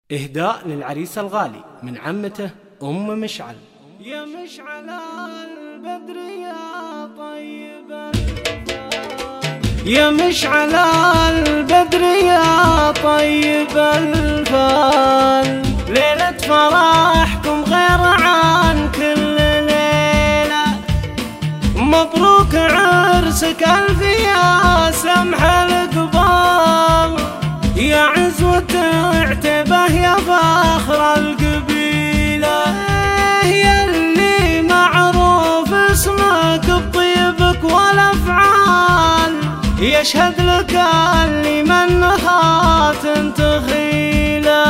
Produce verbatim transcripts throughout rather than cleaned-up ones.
إهداء للعريس الغالي من عمته أم مشعل. يا مشعل البدر يا طيب الفال، يا مشعل البدر يا طيب الفال، ليلة فرحكم غير عن كل ليلة، مبروك عرسك ألف يا سمح القبال، يا عزوة عتبه يا فخر القبيلة، يلي معروف اسمك بطيبك والأفعال، يشهد لك اللي منها تنتخيله،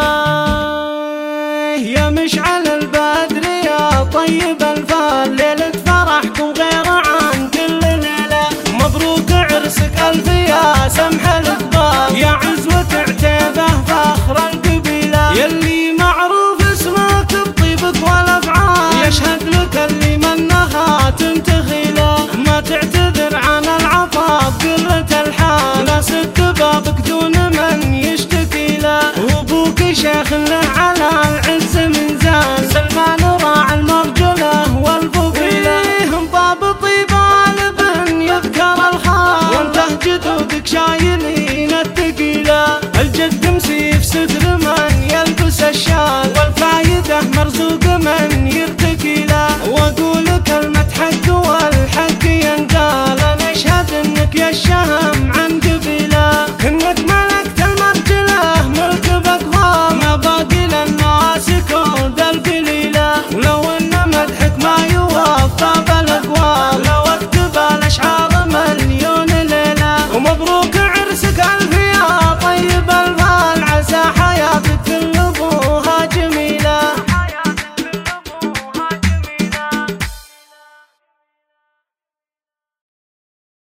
يا مشعل البدر يا طيب الفال، ليلة فرحكم غير عن كل ليلة، مبروك عرسك ألف يا سمح الإقبال، يا عزوة عتيبه فخر القبيلة، يلي معروف اسمك بطيبك والأفعال، يشهد لك اللي منها تنتخيله، ما تعتذر عن العطاء بقلة الحال، ناس بابك دون من يشتكي له، وابوك شيخ له على العز من زان، سلمان راعى المرجله والفضيله، هم باب طيبان بن يذكر الخال، وانته جدودك شايلين الثقيله، الجد مسيف ستر من يلبس الشال، والفايده مرزوق من يرتقي